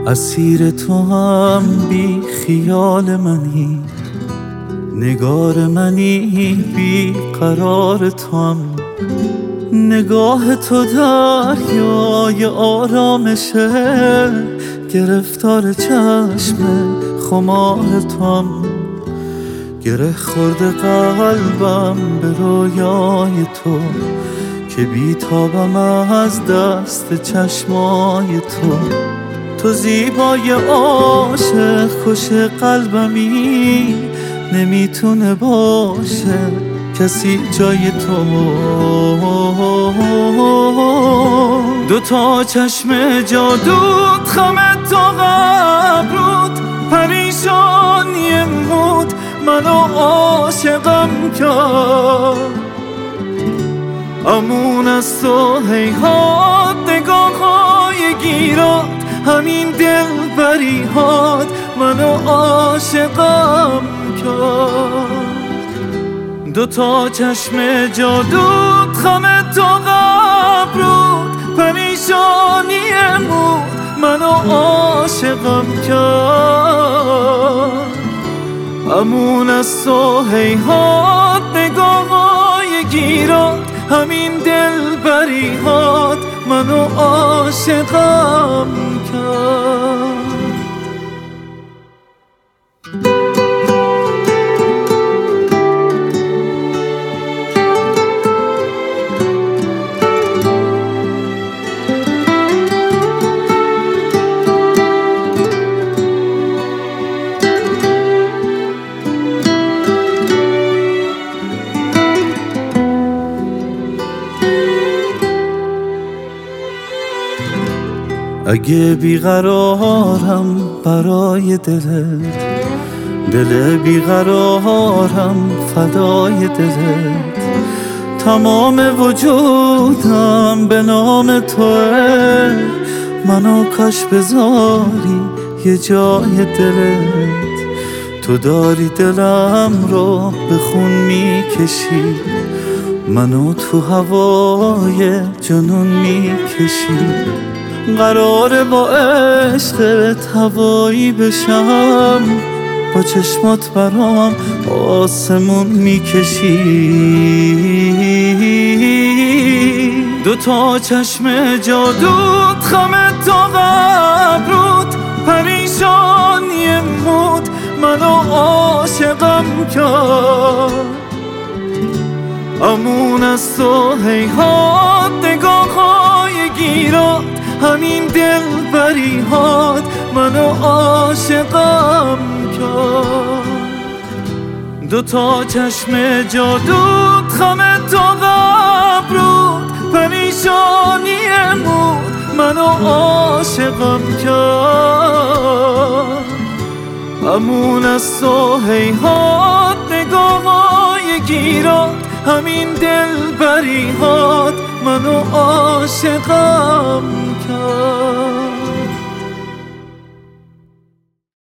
اسیر تو هم بی خیال منی، نگار منی بی قرار تو هم. نگاه تو دریای آرامشه، گرفتار چشم خمار تو هم. گره خورده قلبم به رویای تو، که بیتابم از دست چشمای تو. تو زیبای عاشق کش قلبمی، نمیتونه باشه کسی جای تو. دوتا چشم جادوت خمت تو قبرود، پریشانی مود منو عاشقم کرد. امون از تو هیهات نگاه‌های گیرات، همین دلبری‌هات منو عاشقم کرد. دوتا چشم جادوت خمت تو قبرود، پریشانی مود منو عاشقم کرد. امون از تو هیهات نگاه‌های گیرات، همین دلبری‌هات منو عاشقم کرد. اگه بیقرارم برای دلت، دل بیقرارم فدای دلت. تمام وجودم به نام توه، منو کاش بذاری یه جای دلت. تو داری دلم رو به خون میکشی، منو تو هوای جنون میکشی. قراره با عشقت هوایی بشم، با چشمات برام آسمون میکشی. دوتا چشم جادوت خمت تو قبرود، پریشانی مود منو عاشقم کرد. امون از تو هیهات نگاه‌های گیرات، همین دلبری‌هات منو عاشقم کرد. دوتا چشم جادوت خمت تو قبرود، پریشانی مود منو عاشقم کرد. امون از تو هیهات نگاه‌های گیرات، همین دلبری‌هات منو عاشقم کرد.